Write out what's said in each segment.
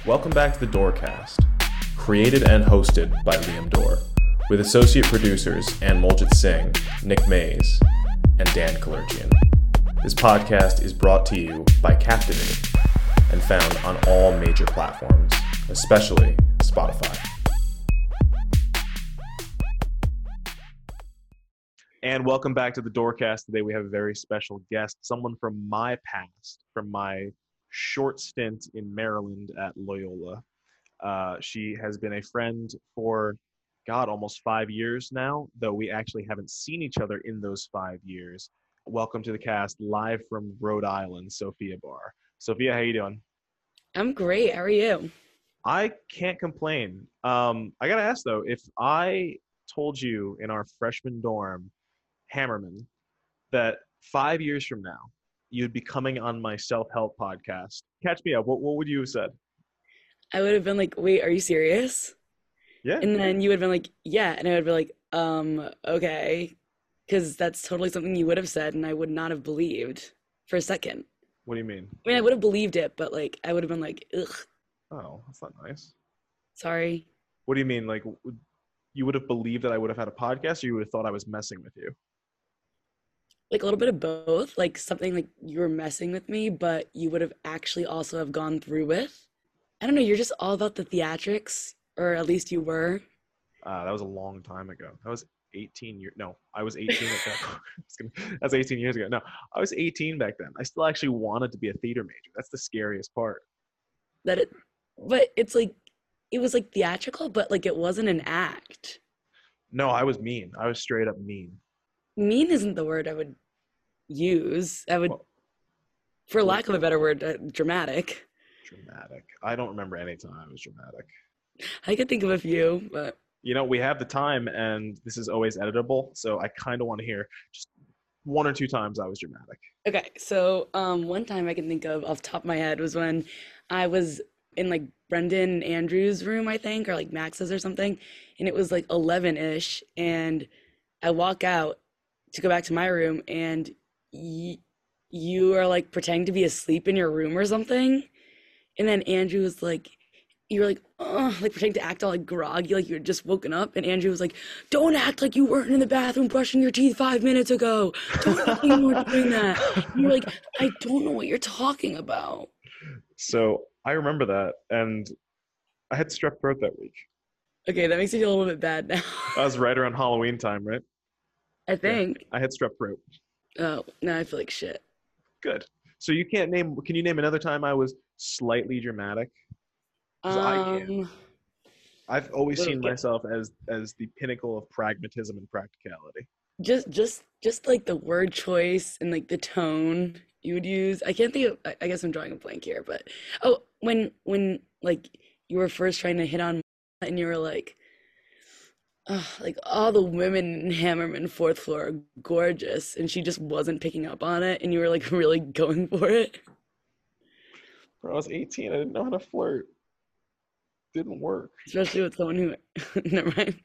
Welcome back to the Doorcast, created and hosted by Liam Dorr, with associate producers Ann Moljit Singh, Nick Mays, and Dan Kalerchian. This podcast is brought to you by Captivate and found on all major platforms, especially Spotify. And welcome back to the Doorcast. Today we have a very special guest, someone from my past, from my short stint in Maryland at Loyola. She has been a friend for, almost 5 years now, though we actually haven't seen each other in those 5 years. Welcome to the cast, live from Rhode Island, Sophia Barr. Sophia, how you doing? I'm great. How are you? I can't complain. I gotta ask though, if I told you in our freshman dorm, Hammerman, that 5 years from now, you'd be coming on my self-help podcast, catch me up, what would you have said? I would have been like, wait, are you serious? Yeah. And then you would have been like, yeah. And I would be like, okay. Because that's totally something you would have said, and I would not have believed for a second. What do you mean? I mean, I would have believed it, but like, I would have been like, ugh. Oh, that's not nice. Sorry. What do you mean? Like, you would have believed that I would have had a podcast, or you would have thought I was messing with you? Like a little bit of both, like something like you were messing with me, but you would have actually also have gone through with. I don't know, you're just all about the theatrics, or at least you were. That was a long time ago. That was 18 years. No, I was 18 at that. That's 18 years ago. No, I was 18 back then. I still actually wanted to be a theater major. That's the scariest part. But it's like, it was like theatrical, but like it wasn't an act. No, I was mean. I was straight up mean. Mean isn't the word I would use. For lack of a better word, dramatic. Dramatic. I don't remember any time I was dramatic. I could think of a few, but... You know, we have the time, and this is always editable, so I kind of want to hear just one or two times I was dramatic. Okay, so one time I can think of off the top of my head was when I was in like Brendan and Andrew's room, I think, or like Max's or something, and it was like 11-ish, and I walk out to go back to my room, and you are like pretending to be asleep in your room or something, and then Andrew was like, you were like, like pretending to act all like groggy, like you had just woken up, and Andrew was like, don't act like you weren't in the bathroom brushing your teeth 5 minutes ago. Don't act like you weren't doing that. And you're like, I don't know what you're talking about. So I remember that, and I had strep throat that week. Okay, that makes me feel a little bit bad now. That was right around Halloween time, right? I think. Yeah, I had strep throat. Oh, now I feel like shit. Good. So can you name another time I was slightly dramatic? I can. I've always seen myself as the pinnacle of pragmatism and practicality. Just like the word choice and like the tone you would use. I can't think of, I guess I'm drawing a blank here, but when like you were first trying to hit on and you were like, like all the women in Hammerman 4th floor are gorgeous, and she just wasn't picking up on it, and you were like really going for it. Bro, I was 18. I didn't know how to flirt. Didn't work. Especially with someone who never mind.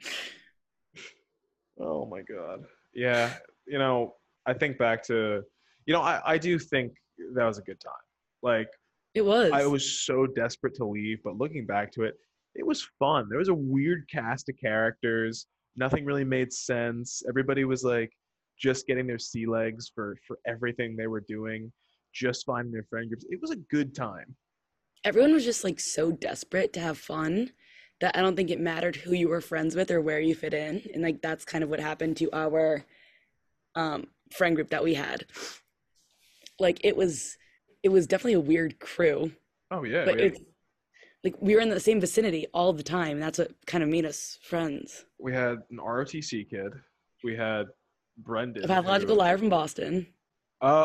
Oh my God. Yeah. You know, I think back to, I do think that was a good time. Like, it was. I was so desperate to leave, but looking back to it, it was fun. There was a weird cast of characters. Nothing really made sense. Everybody was like just getting their sea legs for everything they were doing, just finding their friend groups. It was a good time. Everyone was just like so desperate to have fun that I don't think it mattered who you were friends with or where you fit in. And like that's kind of what happened to our friend group that we had. Like it was definitely a weird crew. Oh yeah. But it's like we were in the same vicinity all the time, and that's what kind of made us friends. We had an ROTC kid. We had Brendan. A pathological liar from Boston. Oh,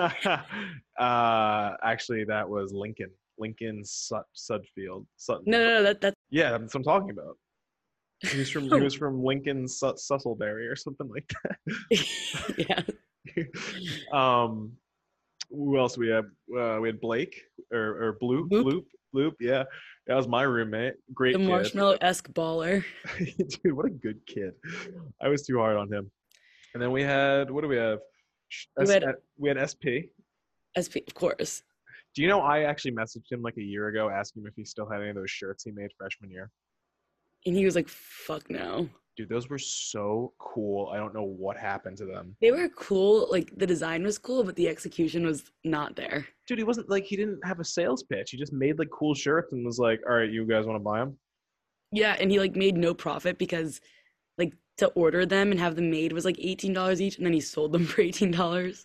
actually, that was Lincoln. Lincoln Sudfield. Sutton. No, that's yeah, that's what I'm talking about. He was from Lincoln Susselberry or something like that. Yeah. Who else we had? We had Blake or Bloop. Yeah, that was my roommate. Great. The marshmallow-esque baller. Dude, what a good kid. I was too hard on him. And then we had, what do we have? We had SP. SP, of course. Do you know I actually messaged him like a year ago asking him if he still had any of those shirts he made freshman year? And he was like, fuck no. Dude, those were so cool. I don't know what happened to them. They were cool, like the design was cool, but the execution was not there. Dude, he wasn't like he didn't have a sales pitch. He just made like cool shirts and was like, "All right, you guys want to buy them?" Yeah, and he like made no profit because like to order them and have them made was like $18 each, and then he sold them for $18.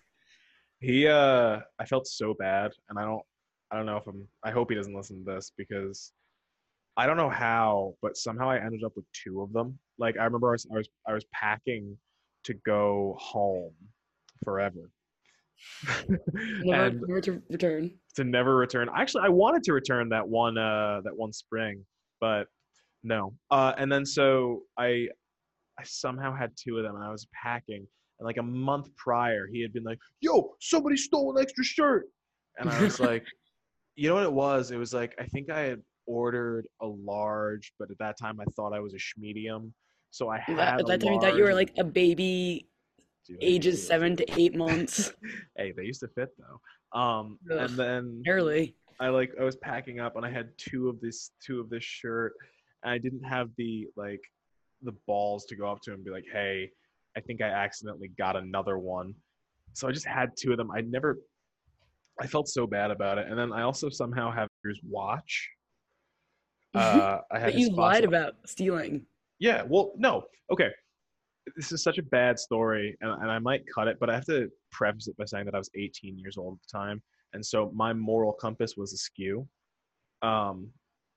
I felt so bad, and I don't know if I hope he doesn't listen to this because I don't know how, but somehow I ended up with two of them. Like I remember I was packing to go home forever. Never, And never to return. to never return. Actually, I wanted to return that one spring, but no. And then so I somehow had two of them, and I was packing. And like a month prior, he had been like, "Yo, somebody stole an extra shirt," and I was like, "You know what it was? It was like I think I had ordered a large, but at that time I thought I was a medium, so I That, had at a that time, you thought you large." were like a baby, Dude, I used ages to. 7 to 8 months. Hey, they used to fit though. Ugh, And then barely. I was packing up and I had two of this shirt, and I didn't have the balls to go up to him and be like, "Hey, I think I accidentally got another one." So I just had two of them. I felt so bad about it. And then I also somehow have his watch. I had But his you lied fossil. about stealing. Yeah, well, no. Okay. This is such a bad story, and I might cut it, but I have to preface it by saying that I was 18 years old at the time. And so my moral compass was askew. Um,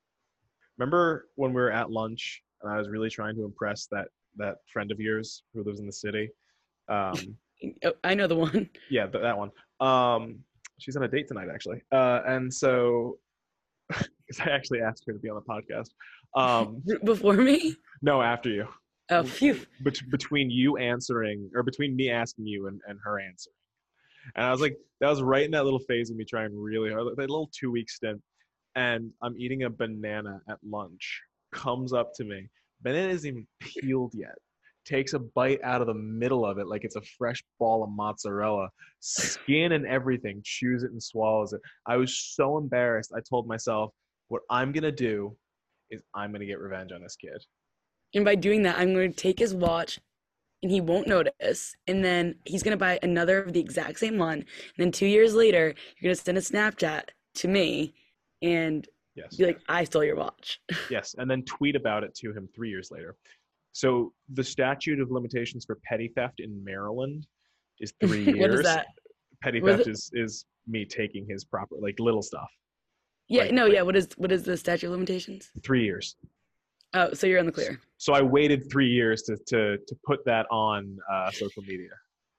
Remember when we were at lunch and I was really trying to impress that friend of yours who lives in the city? Um, Oh, I know the one. yeah, that one. She's on a date tonight actually, and so because I actually asked her to be on the podcast. Before me? No, after you. Oh, phew. Between you answering or between me asking you and her answering. And I was like, that was right in that little phase of me trying really hard, that little 2 week stint. And I'm eating a banana at lunch. Comes up to me. Banana isn't even peeled yet. Takes a bite out of the middle of it like it's a fresh ball of mozzarella. Skin and everything. Chews it and swallows it. I was so embarrassed. I told myself, what I'm going to do is I'm going to get revenge on this kid. And by doing that, I'm going to take his watch and he won't notice. And then he's going to buy another of the exact same one. And then 2 years later, you're going to send a Snapchat to me and Yes. be like, I stole your watch. Yes. And then tweet about it to him 3 years later. So the statute of limitations for petty theft in Maryland is 3 years. What is that? Petty What theft is is me taking his proper, like little stuff. Yeah, Like, no, yeah. What is the statute of limitations? 3 years. Oh, so you're in the clear. So I waited 3 years to put that on social media.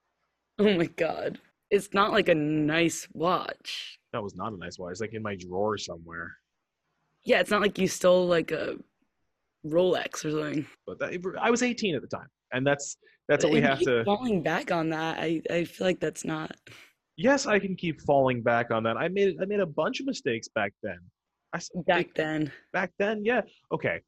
Oh my God. It's not like a nice watch. That was not a nice watch. It's like in my drawer somewhere. Yeah, it's not like you stole like a Rolex or something. But I was 18 at the time, and that's what we And have keep to. falling back on that. I feel like that's not. Yes, I can keep falling back on that. I made a bunch of mistakes back then. Back then. Back then, yeah. Okay,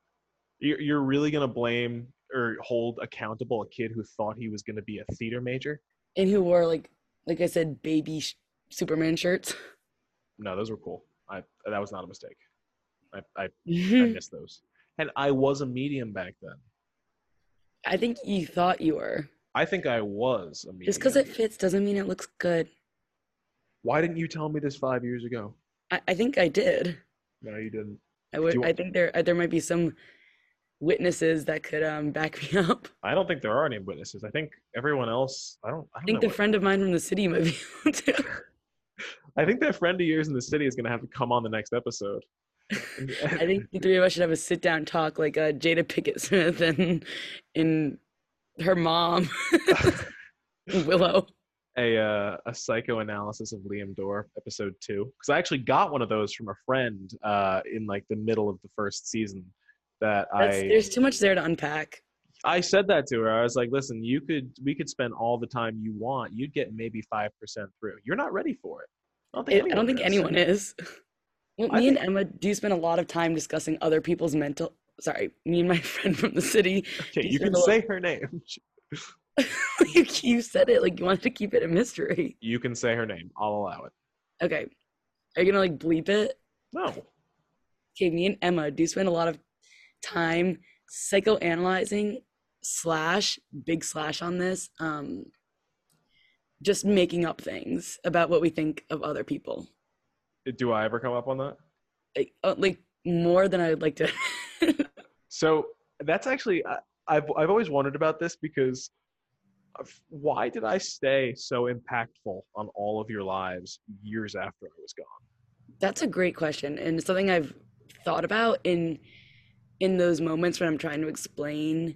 you're really gonna blame or hold accountable a kid who thought he was gonna be a theater major? And who wore like I said, baby Superman shirts. No, those were cool. That was not a mistake. I missed those, and I was a medium back then. I think you thought you were. I think I was a Just because medium. it fits doesn't mean it looks good. Why didn't you tell me this 5 years ago? I think I did. No, you didn't. I Do would. you- I think there might be some witnesses that could back me up. I don't think there are any witnesses. I think everyone else. I don't I think know. the friend of mine from the city might be able to. I think that friend of yours in the city is gonna have to come on the next episode. I think the three of us should have a sit down talk like Jada Pickett Smith and her mom, Willow. a psychoanalysis of Liam Dorr, episode 2, because I actually got one of those from a friend in like the middle of the first season. There's too much there to unpack. I said that to her. I was like, listen, we could spend all the time you want. You'd get maybe 5% through. You're not ready for it. I don't think anyone is. Well, I me and think- Emma do spend a lot of time discussing other people's mental. Sorry, me and my friend from the city. Okay, you can spend a say her name. you said it like you wanted to keep it a mystery. You can say her name. I'll allow it. Okay. Are you gonna like bleep it? No. Okay, me and Emma do spend a lot of time psychoanalyzing slash big slash on this, just making up things about what we think of other people. Do I ever come up on that? Like more than I would like to. So that's actually I've always wondered about this because why did I stay so impactful on all of your lives years after I was gone? That's a great question, and it's something I've thought about in those moments when I'm trying to explain,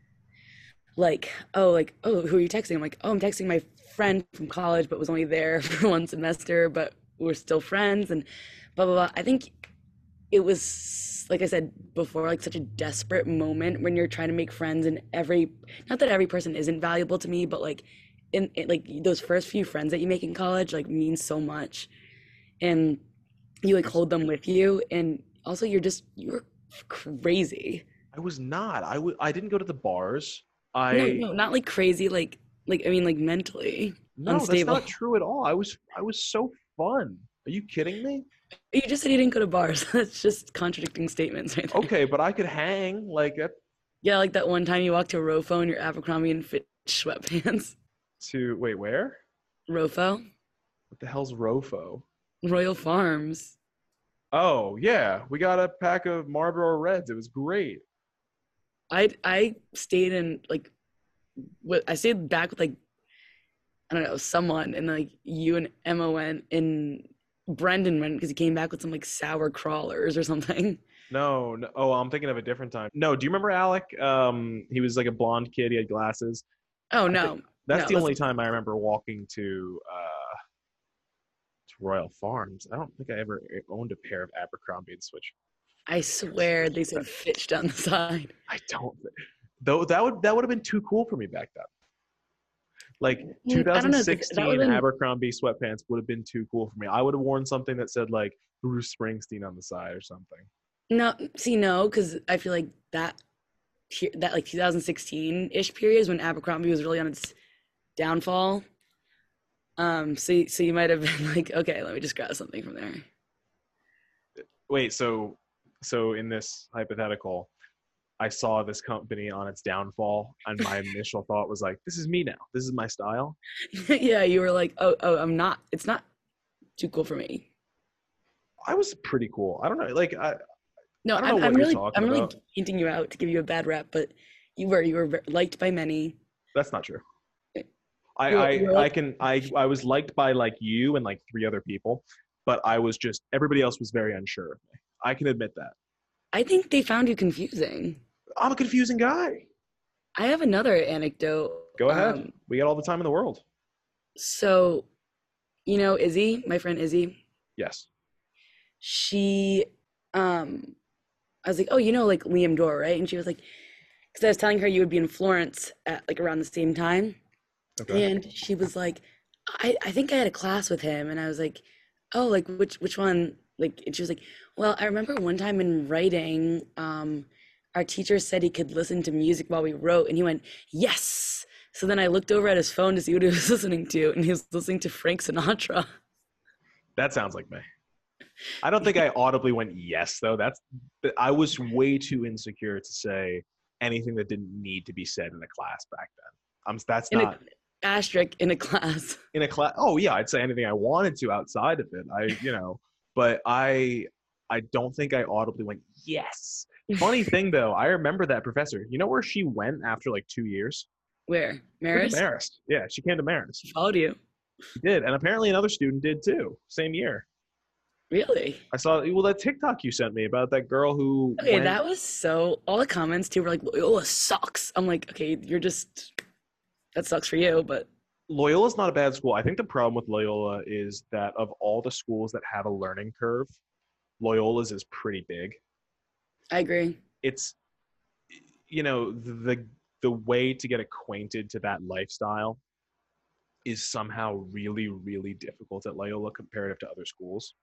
like, oh, who are you texting? I'm like, oh, I'm texting my friend from college, but was only there for one semester, but we're still friends, and blah blah blah. I think it was like I said before, like such a desperate moment when you're trying to make friends, and every not that every person isn't valuable to me, but like in like those first few friends that you make in college like means so much, and you like hold them with you, and also you're crazy. I was not. I didn't go to the bars. No, I no, not like crazy, like I mean like mentally No, that's unstable. not true at all. I was so fun. Are you kidding me? You just said you didn't go to bars. That's just contradicting statements right there. Okay, but I could hang like at Yeah, like that one time you walked to Rofo in your Abercrombie and Fitch sweatpants. to wait, where? Rofo, What the hell's Rofo? Royal Farms. Oh, yeah. We got a pack of Marlboro Reds. It was great. I stayed in like what I stayed back with like I don't know someone, and like you and Emma went and Brendan went because he came back with some like sour crawlers or something. No, no. Oh, I'm thinking of a different time. No, do you remember Alec? He was like a blonde kid. He had glasses. Oh I think no, that's no, the that's only time I remember walking to Royal Farms. I don't think I ever owned a pair of Abercrombie and Switch. I swear they said Fitch down the side. I don't. Though that would have been too cool for me back then. Like I don't know. That would 2016 have been Abercrombie sweatpants would have been too cool for me. I would have worn something that said like Bruce Springsteen on the side or something. no. See, no, because I feel like that like 2016-ish period is when Abercrombie was really on its downfall. So you might have been like, okay, let me just grab something from there. Wait, so in this hypothetical, I saw this company on its downfall, and my initial thought was like, "This is me now. This is my style." Yeah, you were like, oh, I'm not. It's not too cool for me. I was pretty cool. I don't know, like No, I don't know I'm what you're really talking I'm really about. painting you out to give you a bad rap, but you were liked by many. That's not true. You were, you were like I was liked by like you and like three other people, but I was just everybody else was very unsure of me. I can admit that. I think they found you confusing. I'm a confusing guy. I have another anecdote. Go ahead. Um, We got all the time in the world. so Izzy, my friend Izzy, Yes. she I was like, oh, like Liam Dorr, right? And she was like, because I was telling her you would be in Florence at like around the same time. Okay. And she was like, I think I had a class with him. And I was like, oh, like which one? Like, and she was like, well, I remember one time in writing, our teacher said he could listen to music while we wrote, and he went, yes. So then I looked over at his phone to see what he was listening to, and he was listening to Frank Sinatra. That sounds like me. I don't think I audibly went yes though. I was way too insecure to say anything that didn't need to be said in a class back then. That's In a not asterisk in a class. in a class. Oh yeah, I'd say anything I wanted to outside of it. But I don't think I audibly went yes. Funny thing though, I remember that professor. You know where she went after like 2 years? Where? To Marist? Marist. Yeah, she came to Marist. She followed you. She did, and apparently another student did too. Same year. Really? I saw that TikTok you sent me about that girl who Okay, went. that was so. All the comments too were like, Loyola sucks. I'm like, okay, that sucks for you, but Loyola's not a bad school. I think the problem with Loyola is that of all the schools that have a learning curve, Loyola's is pretty big. I agree. It's the way to get acquainted to that lifestyle is somehow really, really difficult at Loyola comparative to other schools.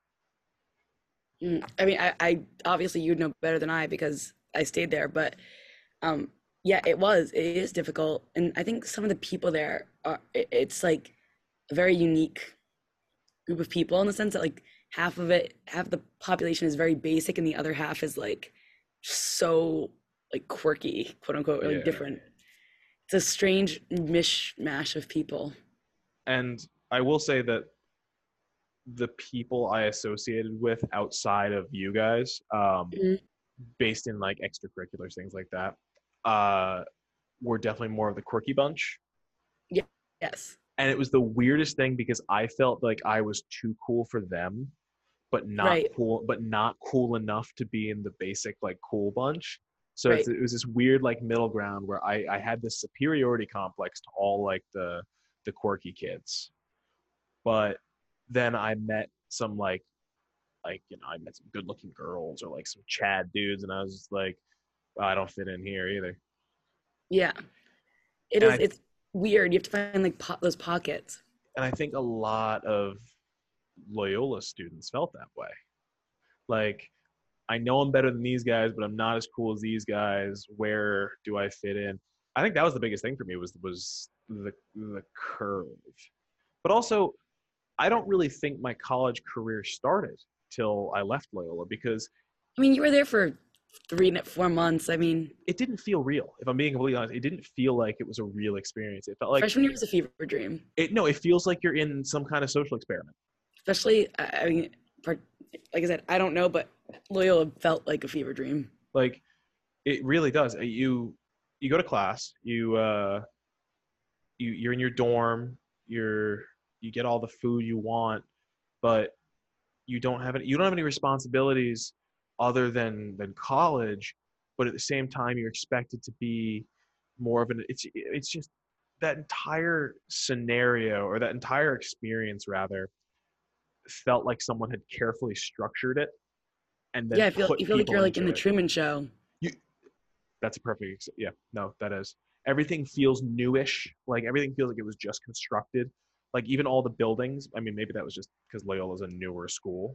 I mean, I obviously you'd know better than I because I stayed there, but um, yeah, it is difficult, and I think some of the people there it's like a very unique group of people in the sense that like half the population is very basic, and the other half is like so like quirky, quote unquote, or like Yeah. different. It's a strange mishmash of people. And I will say that the people I associated with outside of you guys, Mhm. based in like extracurriculars, things like that, uh, were definitely more of the quirky bunch. Yeah. Yes. And it was the weirdest thing because I felt like I was too cool for them, Right. but not cool enough to be in the basic like cool bunch. So Right. it was this weird like middle ground where I had this superiority complex to all like the quirky kids. But then I met some I met some good looking girls or like some Chad dudes, and I was just like, "Oh, I don't fit in here either." Yeah. It And is. I It's weird. You have to find like those pockets. and I think a lot of Loyola students felt that way. Like, I know I'm better than these guys, but I'm not as cool as these guys. Where do I fit in? I think that was the biggest thing for me was the curve. But also, I don't really think my college career started till I left Loyola because I mean, you were there for 4 months. I mean, it didn't feel real. If I'm being completely honest, it didn't feel like it was a real experience. It felt like freshman year was a fever dream. it. No, it feels like you're in some kind of social experiment. Especially, I mean, like I said, I don't know, but Loyola felt like a fever dream. Like it really does. You go to class. You're in your dorm. You get all the food you want, but you don't have any responsibilities other than college. But at the same time, you're expected to be more of an. It's just that entire scenario or that entire experience rather felt like someone had carefully structured it and then Yeah, put you feel like you're people like in into the it. Truman Show. You, that's a yeah, no, that is. Everything feels newish. Like everything feels like it was just constructed. Like even all the buildings. I mean, maybe that was just because Loyola's a newer school,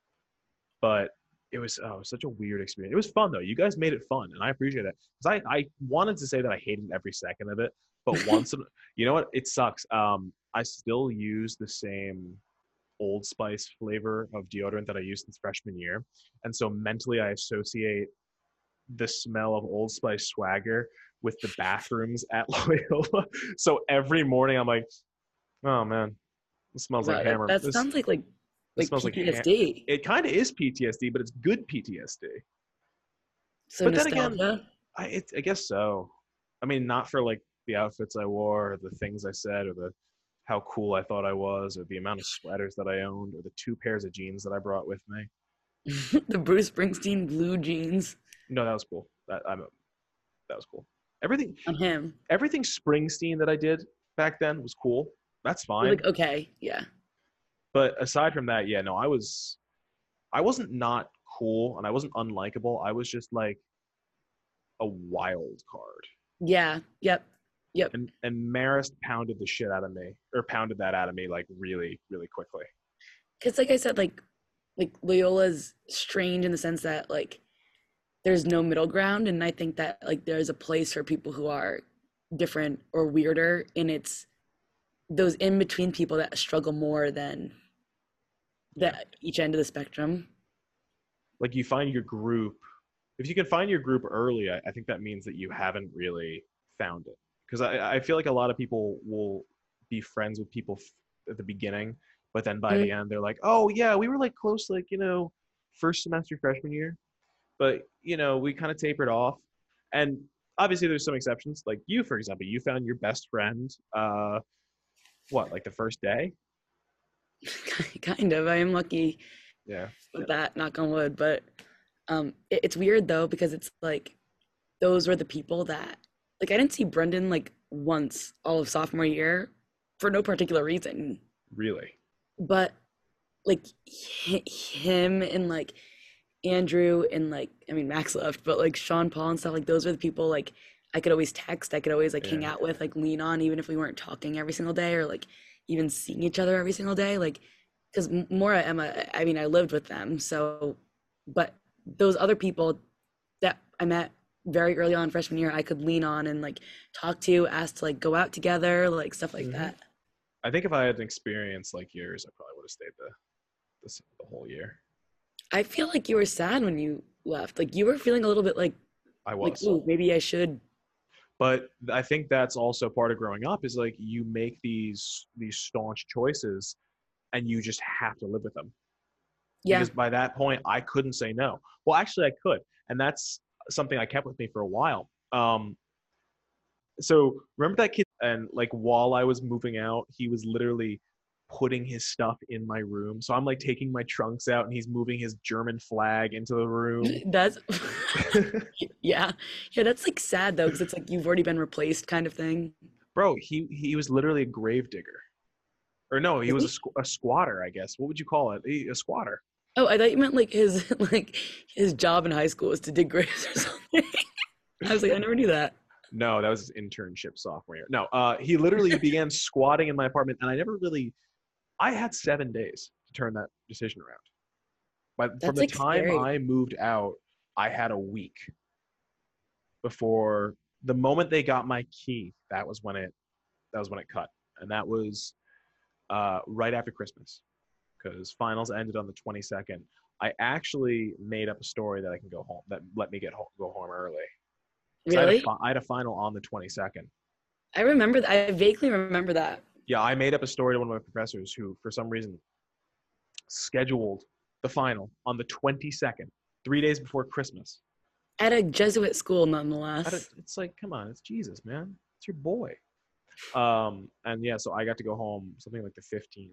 but it was such a weird experience. It was fun though. You guys made it fun, and I appreciate it. Because I wanted to say that I hated every second of it, but you know what? It sucks. I still use the same Old Spice flavor of deodorant that I used since freshman year, and so mentally I associate the smell of Old Spice swagger with the bathrooms at Loyola. So every morning I'm like, oh man, this smells like Wow, hammer. that sounds This like smells like PTSD. it kind of is PTSD, but it's good PTSD. So But then again, nostalgia. I guess so. I mean, not for like the outfits I wore, or the things I said, or the how cool I thought I was, or the amount of sweaters that I owned, or the 2 pairs of jeans that I brought with me. The Bruce Springsteen blue jeans No, that was cool. That was cool. Everything on him. everything Springsteen that I did back then was cool. That's You're fine. like, okay, yeah. But aside from that, yeah, no, I wasn't not cool and I wasn't unlikable. I was just like a wild card. Yeah, yep, yep. And Marist pounded the shit out of me, or pounded that out of me like really, really quickly. Because like I said, like Loyola's strange in the sense that like there's no middle ground, and I think that like there's a place for people who are different or weirder, and it's those in between people that struggle more than Yeah. that each end of the spectrum. Like you find your group. If you can find your group early, I think that means that you haven't really found it. Because I feel like a lot of people will be friends with people at the beginning, but then by Mm, the end they're like, oh yeah, we were like close, like first semester freshman year, but we kind of tapered off. And obviously there's some exceptions, like you, for example. You found your best friend, what, like the first day? kind of. I am lucky Yeah. with that, knock on wood. But it's weird though because it's like those were the people that like I didn't see Brendan like once all of sophomore year for no particular reason. Really. But like him and like Andrew and like I mean Max left, but like Sean Paul and stuff like those were the people like I could always text, I could always like hang Yeah. out with, like lean on, even if we weren't talking every single day or like even seeing each other every single day. Like because Mora, Emma, I mean I lived with them, so but those other people that I met very early on freshman year, I could lean on and like talk to, ask to like go out together, like stuff like Hmm. that. I think if I had an experience like yours, I probably would have stayed there. the whole year. I feel like you were sad when you left. Like you were feeling a little bit I like, was. ooh, maybe I should. But I think that's also part of growing up is like you make these staunch choices and you just have to live with them. Yeah, Because by that point I couldn't say no. Well, actually I could. And that's something I kept with me for a while. So remember that kid and like while I was moving out, he was literally putting his stuff in my room. So I'm like taking my trunks out and he's moving his German flag into the room. that's yeah, yeah. That's like sad though, because it's like you've already been replaced, kind of thing. Bro, he was literally a grave digger. Or no, he Is was he? a squatter, I guess. What would you call it? A squatter. Oh, I thought you meant like his like his job in high school was to dig graves or something. I was like, I never knew that. No, that was his internship sophomore year. No, he literally began squatting in my apartment, and I never really. I had 7 days to turn that decision around. But from That's the like time scary. I moved out, I had a week before the moment they got my key. That was when it cut, and that was right after Christmas, because finals ended on the 22nd. I actually made up a story that I can go home that let me go home early because Really? I had a final on the 22nd. I remember that. I vaguely remember that. Yeah, I made up a story to one of my professors who, for some reason, scheduled the final on the 22nd, 3 days before Christmas. At a Jesuit school, nonetheless. It's like, come on, it's Jesus, man. It's your boy. And yeah, so I got to go home something like the 15th.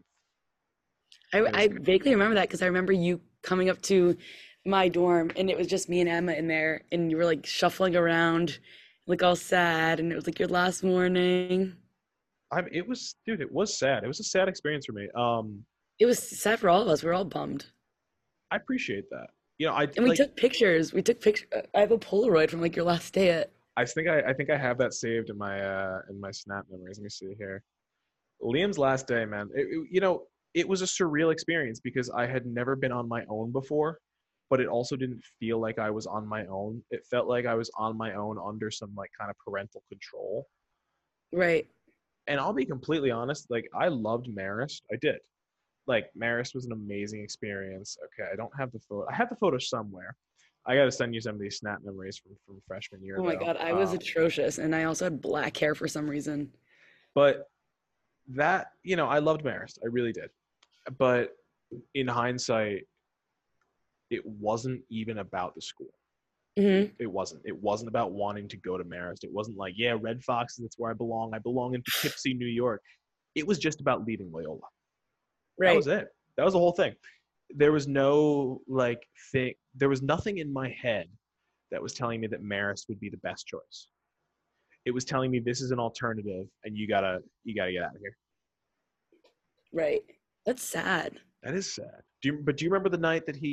I, It was I vaguely remember that because I remember you coming up to my dorm and it was just me and Emma in there and you were like shuffling around, like all sad, and it was like your last morning. it was, dude, it was sad. It was a sad experience for me. It was sad for all of us. We were all bummed. I appreciate that. You know, I And we like. took pictures. We took pictures. I have a Polaroid from like your last day at. I think I have that saved in my Snap memories. Let me see here. Liam's last day, man. It was a surreal experience because I had never been on my own before, but it also didn't feel like I was on my own. It felt like I was on my own under some like kind of parental control. Right. And I'll be completely honest, like I loved Marist. I did. Like Marist was an amazing experience. Okay, I don't have the photo. I have the photo somewhere. I got to send you some of these snap memories from freshman year Oh my though. God, I was atrocious, and I also had black hair for some reason. But that, I loved Marist. I really did. But in hindsight, it wasn't even about the school. Hmm. It wasn't. It wasn't about wanting to go to Marist. It wasn't like, yeah, Red Fox, that's where I belong. I belong in Poughkeepsie, New York. It was just about leaving Loyola. That Right. was it. That was the whole thing. There was no like thing. There was nothing in my head that was telling me that Marist would be the best choice. It was telling me this is an alternative, and you gotta get out of here. Right. That's sad. That is sad. Do you remember the night that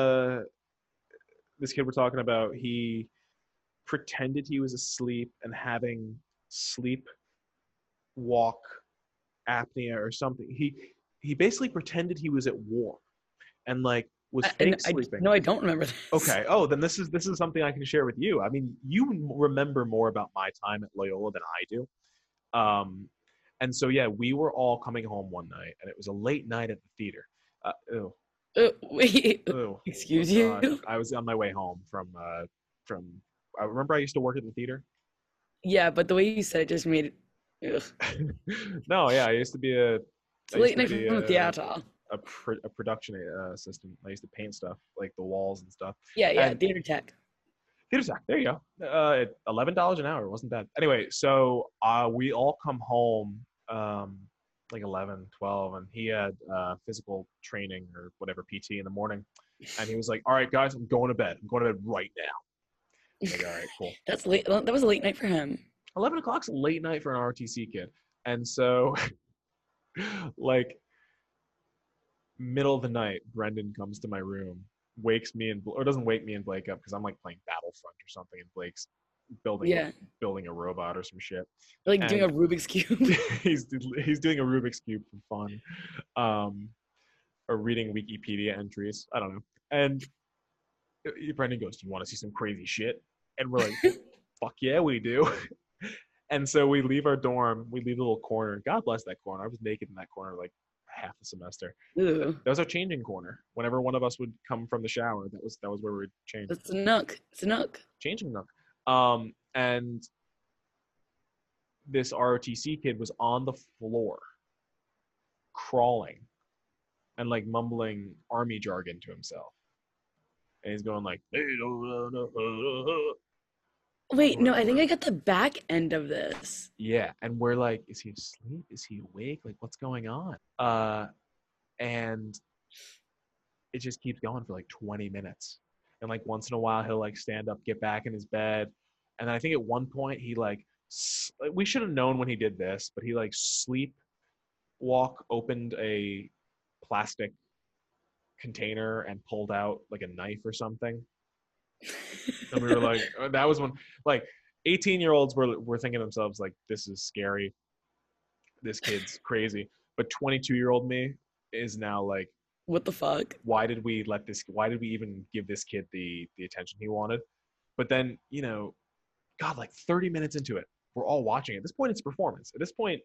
this kid we're talking about, he pretended he was asleep and having sleep walk apnea or something. He basically pretended he was at war and like was And fake sleeping. no, I don't remember this. Okay. Oh, then this is something I can share with you. I mean, you remember more about my time at Loyola than I do. Um, and so yeah, we were all coming home one night, and it was a late night at the theater. Ew, Wait, ew. Oh excuse God, you? I was on my way home from. I remember I used to work at the theater. Yeah, but the way you said it just made it. Ugh. No, yeah, It's I used late to night be from the theater. a production assistant. I used to paint stuff like the walls and stuff. Yeah, yeah, And theater tech. theater sack, there you go. $11 an hour wasn't bad. Anyway, so we all come home like 11, 12, and he had physical training or whatever PT in the morning, and he was like, "All right, guys, I'm going to bed. I'm going to bed right now." I'm like, all right, cool. That's late. That was a late night for him. 11 o'clock's a late night for an RTC kid, and so like middle of the night, Brendan comes to my room, wakes me and or doesn't wake me and Blake up because I'm like playing Battlefront or something, and Blake's building Yeah, building a robot or some shit, like doing a and Rubik's cube. he's doing a Rubik's cube for fun, or reading Wikipedia entries. I don't know. And Brendan goes, "Do you want to see some crazy shit?" And we're like, "Fuck yeah, we do." And so we leave our dorm, we leave a little corner. God bless that corner. I was naked in that corner like half the semester. Ooh, That was our changing corner. Whenever one of us would come from the shower, that was where we would change. it's a nook. It's a nook. Changing nook. And this ROTC kid was on the floor, crawling, and like mumbling army jargon to himself. And he's going like, Wait, no, I think I got the back end of this. yeah. And we're like, is he asleep? Is he awake? Like, what's going on? And it just keeps going for like 20 minutes. And like once in a while, he'll like stand up, get back in his bed. And then I think at one point he like, we should have known when he did this, but he like opened a plastic container and pulled out like a knife or something. And we were like, that was when like 18-year-olds were thinking to themselves like, this is scary, this kid's crazy. But 22-year-old me is now like, What the fuck? why did we even give this kid the attention he wanted? But then, you know, God, like 30 minutes into it, we're all watching. At this point, it's performance. At this point,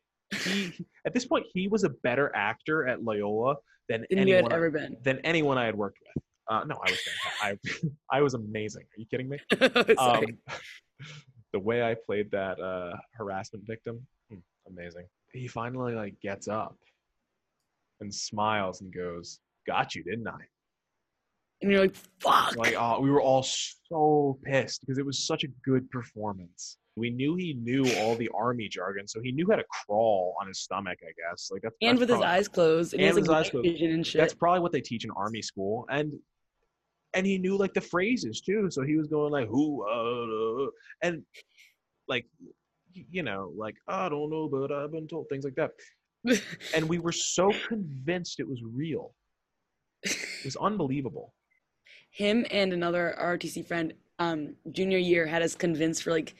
he was a better actor at Loyola than Than you had ever been. anyone I had worked with. No, I was fantastic. I was amazing. Are you kidding me? Sorry. The way I played that harassment victim, amazing. He finally like gets up and smiles and goes, "Got you, didn't I?" And you're like, fuck. Like, oh, we were all so pissed because it was such a good performance. We knew he knew all the army jargon, so he knew how to crawl on his stomach, I guess. Like And that's with his probably, eyes closed. And he has with like his eyes night closed. vision and shit. That's probably what they teach in army school, and he knew like the phrases too. So he was going like who and like you know like I don't know, but I've been told things like that. And we were so convinced it was real. It was unbelievable. Him and another ROTC friend, junior year, had us convinced for like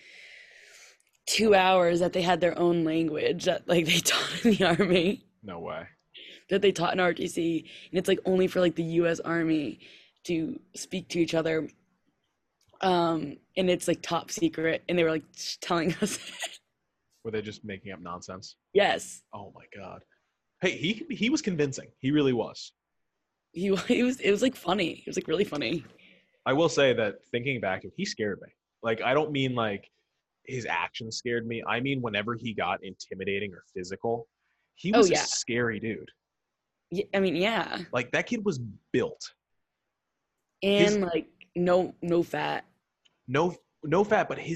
2 hours that they had their own language that like they taught in the army, No way. that they taught in ROTC, and it's like only for like the U.S. Army to speak to each other, and it's like top secret. And they were like telling us, Were they just making up nonsense? yes, Oh my God. Hey, he was convincing. He really was. he was. It was like funny. It was like really funny. I will say that thinking back, he scared me. Like, I don't mean like his actions scared me. I mean, whenever he got intimidating or physical, he Oh was a yeah, scary dude. I mean yeah, Like that kid was built. and like no fat. No fat, but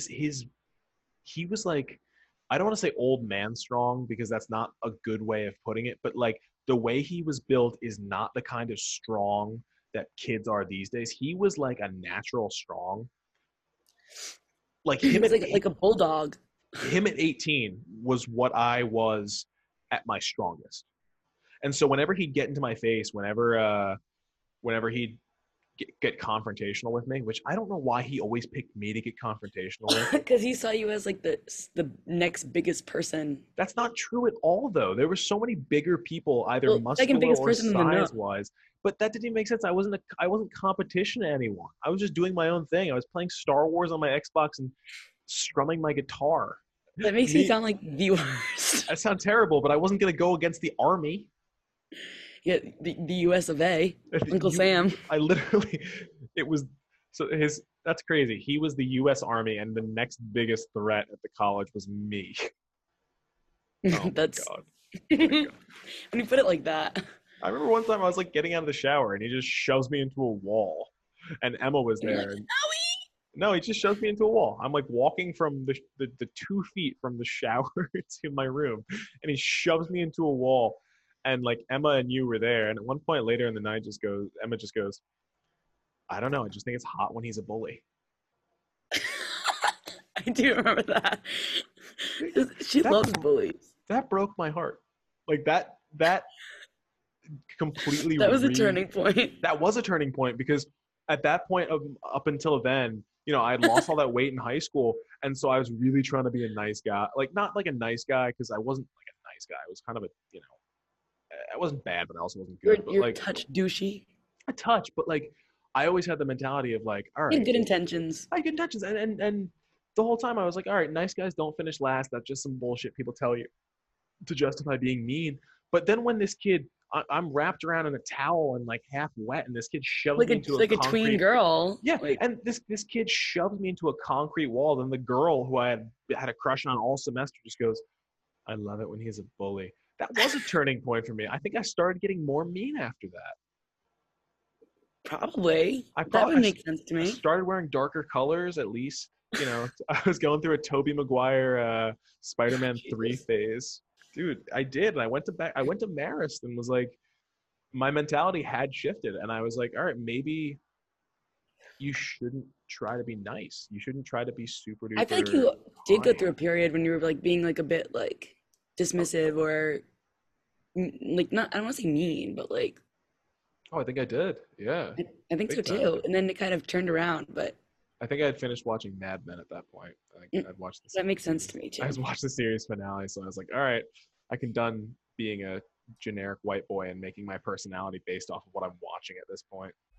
he was like, I don't want to say old man strong because that's not a good way of putting it, but like the way he was built is not the kind of strong that kids are these days. He was like a natural strong. Like He him was at like a bulldog. him at 18 was what I was at my strongest. And so whenever he'd get into my face, whenever he'd get confrontational with me, which I don't know why he always picked me to get confrontational with. Because he saw you as like the next biggest person. That's not true at all, though. There were so many bigger people, either Well, second muscular biggest or person in the know. size-wise. But that didn't even make sense. I wasn't competition to anyone. I was just doing my own thing. I was playing Star Wars on my Xbox and strumming my guitar. That makes you sound like the worst. That sounds terrible, but I wasn't going to go against the army. Yeah, the US of A. Uncle Sam. I literally, it was, that's crazy. He was the U.S. Army, and the next biggest threat at the college was me. Oh That's my God. when you put it like that. I remember one time I was like getting out of the shower, and he just shoves me into a wall, and Emma was And you're there. like, And, no, he just shoves me into a wall. I'm like walking from the 2 feet from the shower to my room, and he shoves me into a wall. And like Emma and you were there, and at one point later in the night, Emma just goes, I don't know, I just think it's hot when he's a bully. I do remember that. She That- loves bullies. That broke my heart. Like that completely. That was a turning point. That was a turning point because at that point up until then, you know, I had lost all that weight in high school, and so I was really trying to be a nice guy. Like not like a nice guy because I wasn't like a nice guy. I was kind of a, you know, I wasn't bad, but I also wasn't good. But You're like touch douchey. a touch, but like I always had the mentality of like, all You had right, good intentions. I had good intentions, and the whole time I was like, all right, nice guys don't finish last. That's just some bullshit people tell you to justify being mean. But then when this kid I'm wrapped around in a towel and like half wet, and this kid shoves Like me a into a like a tween concrete. girl. Yeah, Like and this kid shoves me into a concrete wall. Then the girl who I had a crush on all semester just goes, "I love it when he's a bully." That was a turning point for me. I think I started getting more mean after that. probably. I That probably would make sense to I me. started wearing darker colors at least. You know, I was going through a Tobey Maguire Spider-Man 3 Jesus. phase. Dude, I did. And I went to Marist and was like, my mentality had shifted. And I was like, all right, maybe you shouldn't try to be nice. You shouldn't try to be super I feel like duper you did go kind. through a period when you were like being like a bit like dismissive or like not I don't want to say mean, but like Oh, I think I did. Yeah, I think so big time. too. And then it kind of turned around, but I think I had finished watching Mad Men at that point. I think mm, I'd watched that the makes sense series. to me I too. was watching the series finale, so I was like, all right, I can done being a generic white boy and making my personality based off of what I'm watching at this point.